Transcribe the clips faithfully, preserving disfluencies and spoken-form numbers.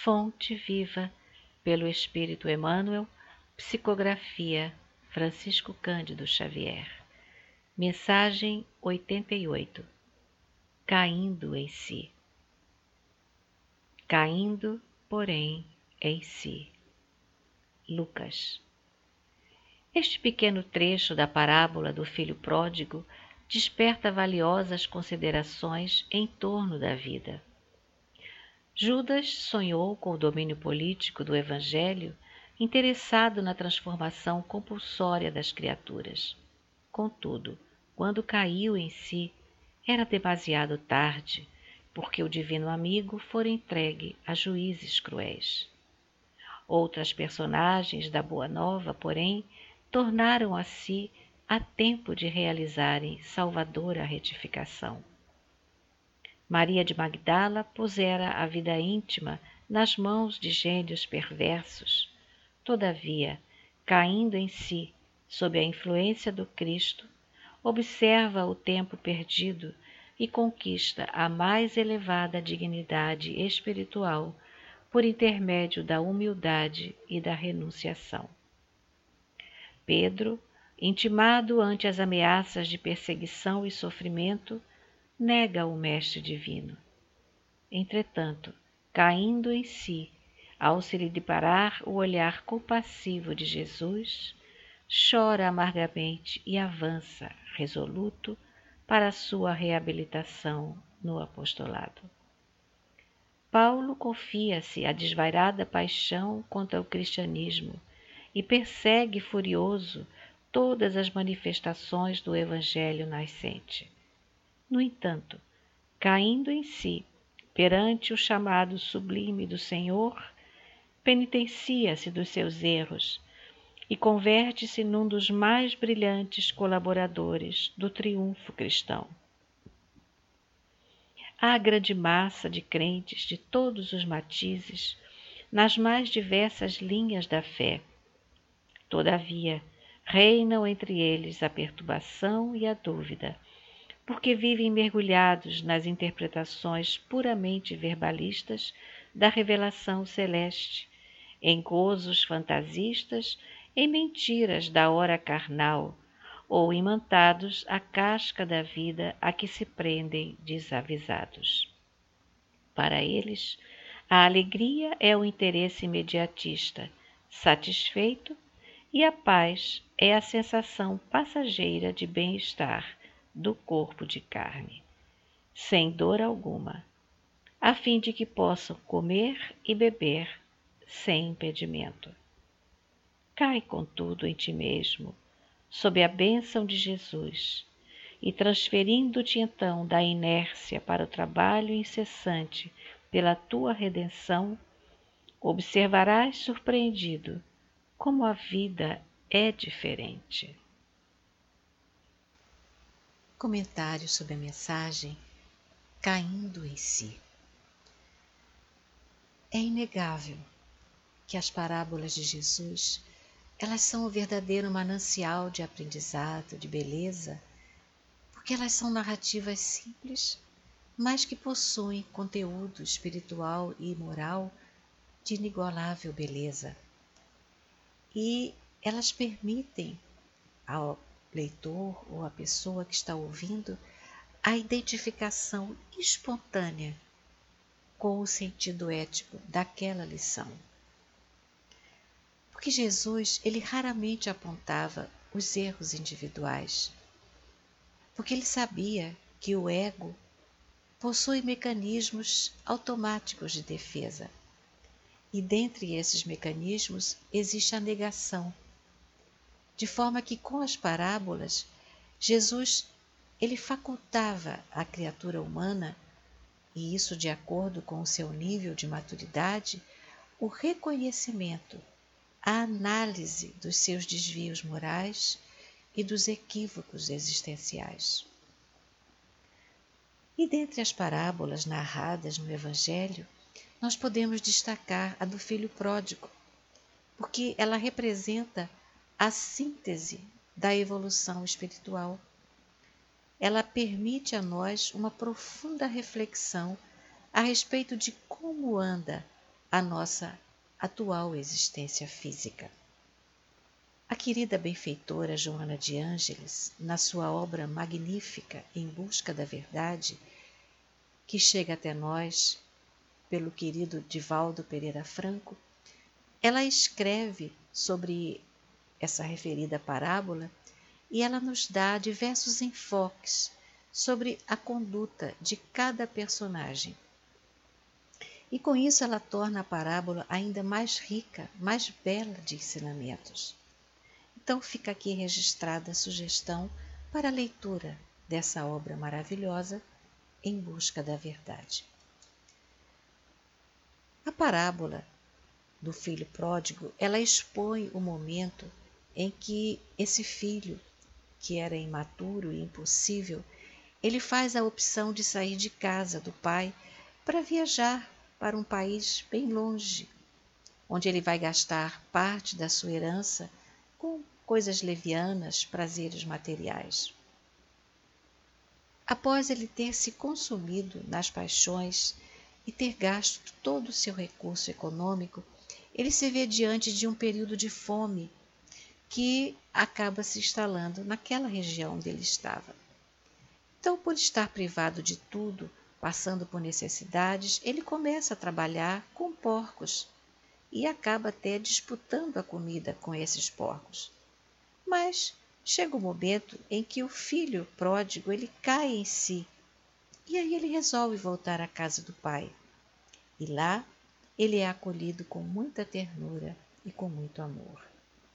Fonte Viva, pelo Espírito Emmanuel, psicografia Francisco Cândido Xavier. Mensagem oitenta e oito. Caindo em si. Caindo, porém, em si. Lucas. Este pequeno trecho da parábola do filho pródigo desperta valiosas considerações em torno da vida. Judas sonhou com o domínio político do Evangelho, interessado na transformação compulsória das criaturas. Contudo, quando caiu em si, era demasiado tarde, porque o divino amigo fora entregue a juízes cruéis. Outras personagens da Boa Nova, porém, tornaram a si a tempo de realizarem salvadora retificação. Maria de Magdala pusera a vida íntima nas mãos de gênios perversos. Todavia, caindo em si, sob a influência do Cristo, observa o tempo perdido e conquista a mais elevada dignidade espiritual por intermédio da humildade e da renunciação. Pedro, intimado ante as ameaças de perseguição e sofrimento, nega o Mestre Divino. Entretanto, caindo em si, ao se lhe deparar o olhar compassivo de Jesus, chora amargamente e avança, resoluto, para a sua reabilitação no apostolado. Paulo confia-se à desvairada paixão contra o cristianismo e persegue furioso todas as manifestações do Evangelho nascente. No entanto, caindo em si, perante o chamado sublime do Senhor, penitencia-se dos seus erros e converte-se num dos mais brilhantes colaboradores do triunfo cristão. Há grande massa de crentes de todos os matizes nas mais diversas linhas da fé. Todavia, reinam entre eles a perturbação e a dúvida, porque vivem mergulhados nas interpretações puramente verbalistas da revelação celeste, em gozos fantasistas, em mentiras da hora carnal, ou imantados à casca da vida a que se prendem desavisados. Para eles, a alegria é o interesse imediatista, satisfeito, e a paz é a sensação passageira de bem-estar do corpo de carne, sem dor alguma, a fim de que possam comer e beber sem impedimento. Cai, contudo, em ti mesmo, sob a bênção de Jesus, e transferindo-te então da inércia para o trabalho incessante pela tua redenção, observarás surpreendido como a vida é diferente. Comentário sobre a mensagem Caindo em si. É inegável que as parábolas de Jesus, elas são o verdadeiro manancial de aprendizado, de beleza, porque elas são narrativas simples, mas que possuem conteúdo espiritual e moral de inigualável beleza. E elas permitem ao leitor ou à pessoa que está ouvindo a identificação espontânea com o sentido ético daquela lição. Porque Jesus, ele raramente apontava os erros individuais, porque ele sabia que o ego possui mecanismos automáticos de defesa, e dentre esses mecanismos existe a negação, de forma que com as parábolas, Jesus ele facultava à criatura humana, e isso de acordo com o seu nível de maturidade, o reconhecimento, a análise dos seus desvios morais e dos equívocos existenciais. E dentre as parábolas narradas no Evangelho, nós podemos destacar a do filho pródigo, porque ela representa a síntese da evolução espiritual. Ela permite a nós uma profunda reflexão a respeito de como anda a nossa atual existência física. A querida benfeitora Joana de Ângeles, na sua obra magnífica Em Busca da Verdade, que chega até nós pelo querido Divaldo Pereira Franco, ela escreve sobre essa referida parábola e ela nos dá diversos enfoques sobre a conduta de cada personagem. E com isso ela torna a parábola ainda mais rica, mais bela de ensinamentos. Então fica aqui registrada a sugestão para a leitura dessa obra maravilhosa, Em Busca da Verdade. A parábola do filho pródigo, ela expõe o momento em que esse filho, que era imaturo e impossível, ele faz a opção de sair de casa do pai para viajar para um país bem longe, onde ele vai gastar parte da sua herança com coisas levianas, prazeres materiais. Após ele ter se consumido nas paixões e ter gasto todo o seu recurso econômico, ele se vê diante de um período de fome que acaba se instalando naquela região onde ele estava. Então, por estar privado de tudo, passando por necessidades, ele começa a trabalhar com porcos e acaba até disputando a comida com esses porcos. Mas chega o momento em que o filho pródigo ele cai em si e aí ele resolve voltar à casa do pai. E lá ele é acolhido com muita ternura e com muito amor.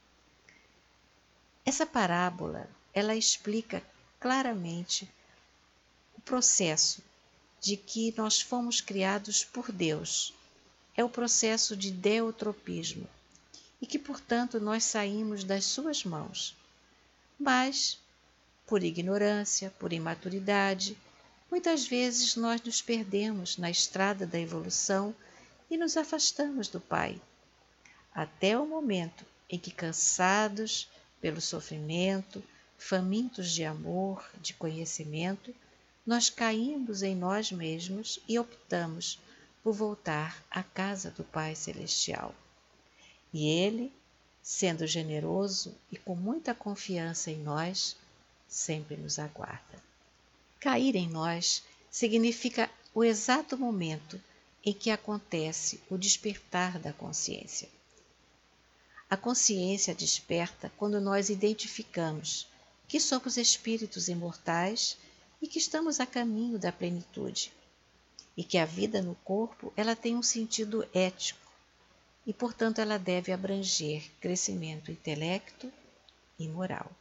Essa parábola, ela explica claramente o processo de que nós fomos criados por Deus. É o processo de deutropismo e que, portanto, nós saímos das suas mãos. Mas, por ignorância, por imaturidade, muitas vezes nós nos perdemos na estrada da evolução e nos afastamos do Pai, até o momento em que, cansados pelo sofrimento, famintos de amor, de conhecimento, nós caímos em nós mesmos e optamos por voltar à casa do Pai Celestial. E Ele, sendo generoso e com muita confiança em nós, sempre nos aguarda. Cair em nós significa o exato momento em que acontece o despertar da consciência. A consciência desperta quando nós identificamos que somos espíritos imortais e que estamos a caminho da plenitude, e que a vida no corpo ela tem um sentido ético e, portanto, ela deve abranger crescimento intelecto e moral.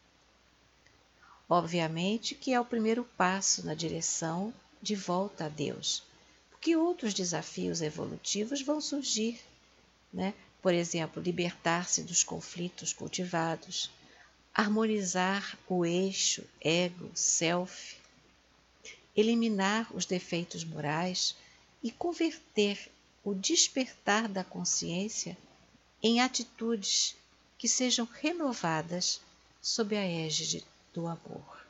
Obviamente que é o primeiro passo na direção de volta a Deus, porque outros desafios evolutivos vão surgir, né? Por exemplo, libertar-se dos conflitos cultivados, harmonizar o eixo ego-self, eliminar os defeitos morais e converter o despertar da consciência em atitudes que sejam renovadas sob a égide do amor.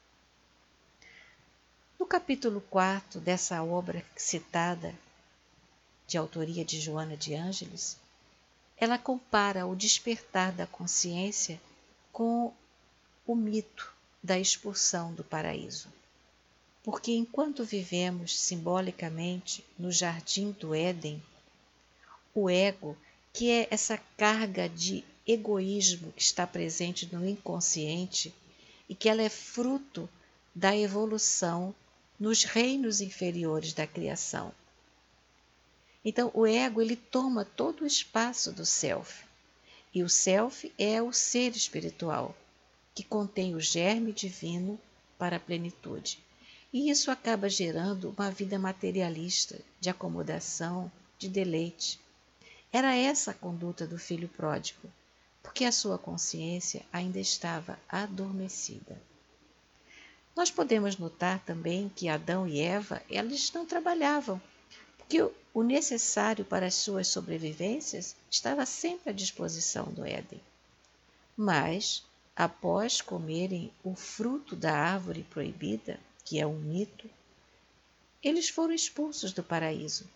No capítulo quarto dessa obra citada, de autoria de Joana de Ângeles, ela compara o despertar da consciência com o mito da expulsão do paraíso. Porque enquanto vivemos simbolicamente no jardim do Éden, o ego, que é essa carga de egoísmo que está presente no inconsciente e que ela é fruto da evolução nos reinos inferiores da criação. Então, o ego ele toma todo o espaço do self, e o self é o ser espiritual, que contém o germe divino para a plenitude. E isso acaba gerando uma vida materialista, de acomodação, de deleite. Era essa a conduta do filho pródigo, porque a sua consciência ainda estava adormecida. Nós podemos notar também que Adão e Eva, eles não trabalhavam, porque o necessário para as suas sobrevivências estava sempre à disposição do Éden. Mas, após comerem o fruto da árvore proibida, que é um mito, eles foram expulsos do paraíso.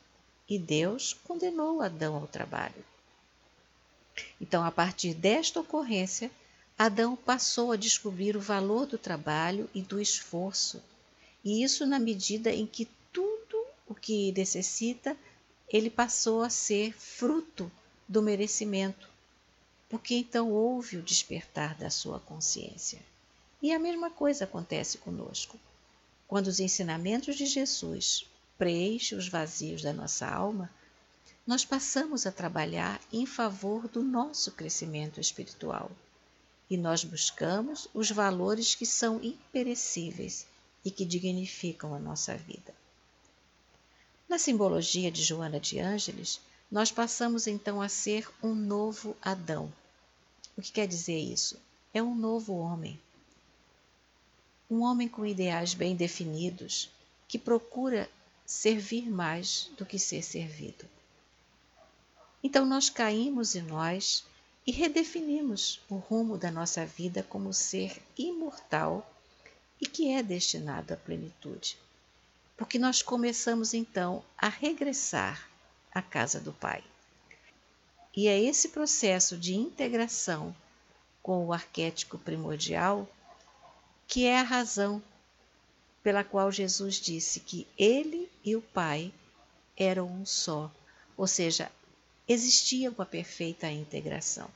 e Deus condenou Adão ao trabalho. Então, a partir desta ocorrência, Adão passou a descobrir o valor do trabalho e do esforço, e isso na medida em que tudo o que necessita, ele passou a ser fruto do merecimento, porque então houve o despertar da sua consciência. E a mesma coisa acontece conosco. Quando os ensinamentos de Jesus preenchem os vazios da nossa alma, nós passamos a trabalhar em favor do nosso crescimento espiritual. E nós buscamos os valores que são imperecíveis e que dignificam a nossa vida. Na simbologia de Joana de Ângeles, nós passamos então a ser um novo Adão. O que quer dizer isso? É um novo homem. Um homem com ideais bem definidos, que procura servir mais do que ser servido. Então nós caímos em nós e redefinimos o rumo da nossa vida como ser imortal e que é destinado à plenitude. Porque nós começamos então a regressar à casa do Pai. E é esse processo de integração com o arquétipo primordial que é a razão pela qual Jesus disse que ele e o Pai eram um só, ou seja, existia uma perfeita integração.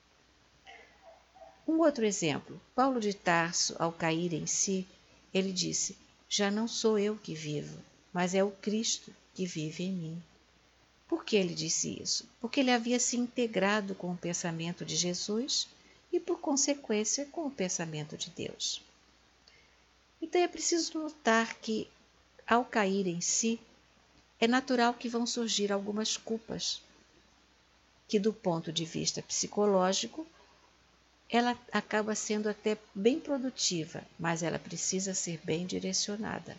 Um outro exemplo, Paulo de Tarso, ao cair em si, ele disse: já não sou eu que vivo, mas é o Cristo que vive em mim. Por que ele disse isso? Porque ele havia se integrado com o pensamento de Jesus e, por consequência, com o pensamento de Deus. Então é preciso notar que, ao cair em si, é natural que vão surgir algumas culpas, que do ponto de vista psicológico, ela acaba sendo até bem produtiva, mas ela precisa ser bem direcionada.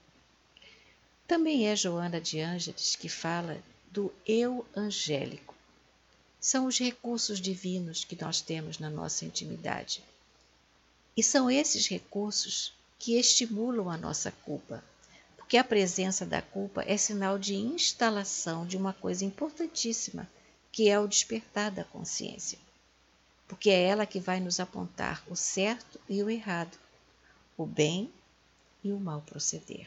Também é Joana de Ângeles que fala do eu angélico. São os recursos divinos que nós temos na nossa intimidade. E são esses recursos que estimulam a nossa culpa, porque a presença da culpa é sinal de instalação de uma coisa importantíssima, que é o despertar da consciência. Porque é ela que vai nos apontar o certo e o errado, o bem e o mal proceder.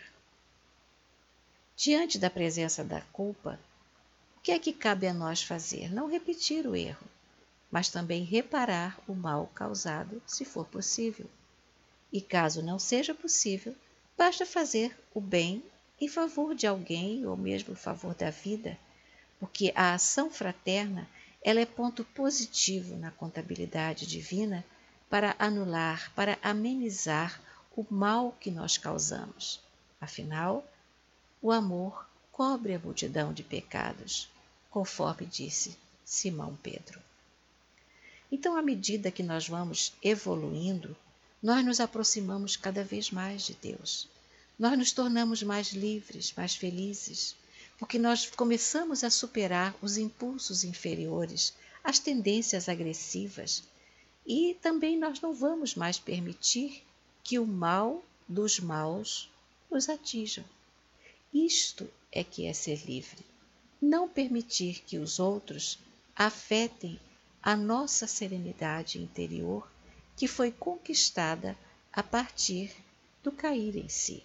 Diante da presença da culpa, o que é que cabe a nós fazer? Não repetir o erro, mas também reparar o mal causado, se for possível. E caso não seja possível, basta fazer o bem em favor de alguém ou mesmo em favor da vida, porque a ação fraterna ela é ponto positivo na contabilidade divina para anular, para amenizar o mal que nós causamos. Afinal, o amor cobre a multidão de pecados, conforme disse Simão Pedro. Então, à medida que nós vamos evoluindo, nós nos aproximamos cada vez mais de Deus. Nós nos tornamos mais livres, mais felizes, porque nós começamos a superar os impulsos inferiores, as tendências agressivas, e também nós não vamos mais permitir que o mal dos maus nos atinjam. Isto é que é ser livre. Não permitir que os outros afetem a nossa serenidade interior, que foi conquistada a partir do cair em si.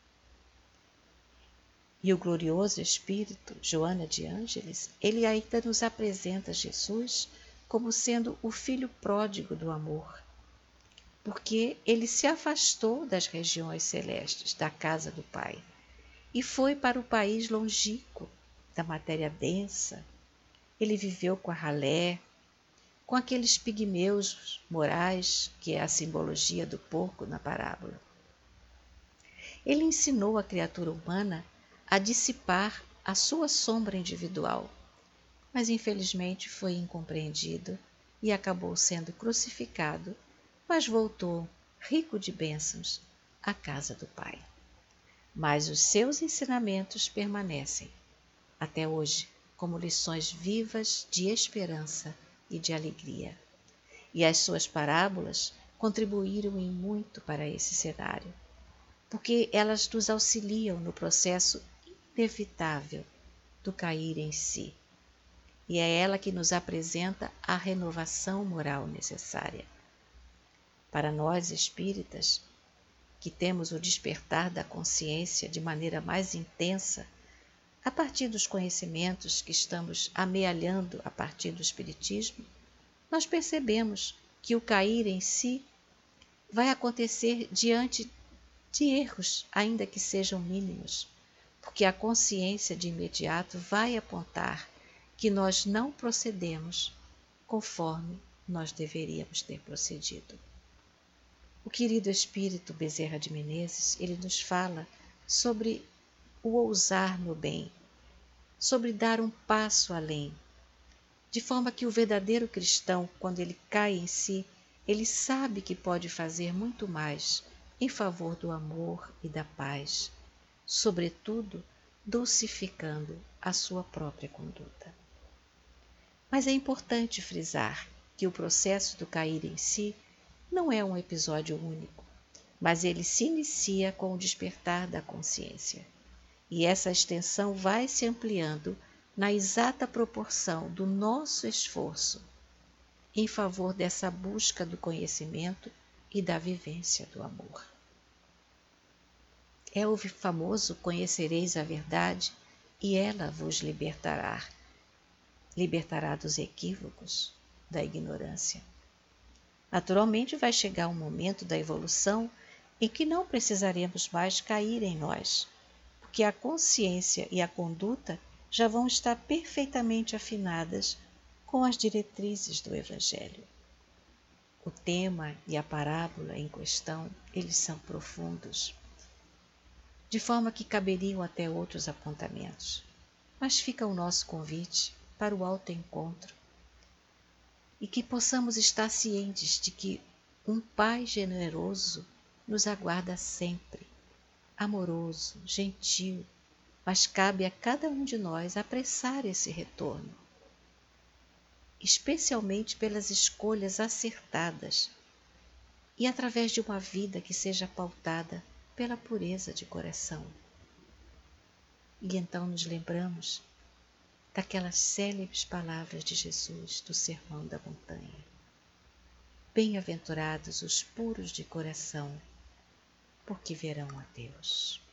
E o glorioso Espírito, Joana de Ângeles, ele ainda nos apresenta Jesus como sendo o filho pródigo do amor, porque ele se afastou das regiões celestes, da casa do Pai, e foi para o país longínquo da matéria densa. Ele viveu com a ralé, com aqueles pigmeus morais, que é a simbologia do porco na parábola. Ele ensinou a criatura humana a dissipar a sua sombra individual, mas infelizmente foi incompreendido e acabou sendo crucificado, mas voltou, rico de bênçãos, à casa do Pai. Mas os seus ensinamentos permanecem, até hoje, como lições vivas de esperança e de alegria. E as suas parábolas contribuíram em muito para esse cenário, porque elas nos auxiliam no processo inevitável do cair em si, e é ela que nos apresenta a renovação moral necessária. Para nós espíritas, que temos o despertar da consciência de maneira mais intensa, a partir dos conhecimentos que estamos amealhando a partir do Espiritismo, nós percebemos que o cair em si vai acontecer diante de erros, ainda que sejam mínimos, porque a consciência de imediato vai apontar que nós não procedemos conforme nós deveríamos ter procedido. O querido Espírito Bezerra de Menezes, ele nos fala sobre o ousar no bem, sobre dar um passo além, de forma que o verdadeiro cristão, quando ele cai em si, ele sabe que pode fazer muito mais em favor do amor e da paz, sobretudo dulcificando a sua própria conduta. Mas é importante frisar que o processo do cair em si não é um episódio único, mas ele se inicia com o despertar da consciência. E essa extensão vai se ampliando na exata proporção do nosso esforço em favor dessa busca do conhecimento e da vivência do amor. É o famoso conhecereis a verdade e ela vos libertará. Libertará dos equívocos, da ignorância. Naturalmente vai chegar um momento da evolução em que não precisaremos mais cair em nós, porque a consciência e a conduta já vão estar perfeitamente afinadas com as diretrizes do Evangelho. O tema e a parábola em questão, eles são profundos, de forma que caberiam até outros apontamentos. Mas fica o nosso convite para o autoencontro e que possamos estar cientes de que um Pai generoso nos aguarda sempre, amoroso, gentil, mas cabe a cada um de nós apressar esse retorno, especialmente pelas escolhas acertadas e através de uma vida que seja pautada pela pureza de coração. E então nos lembramos daquelas célebres palavras de Jesus do Sermão da Montanha. Bem-aventurados os puros de coração, porque verão a Deus.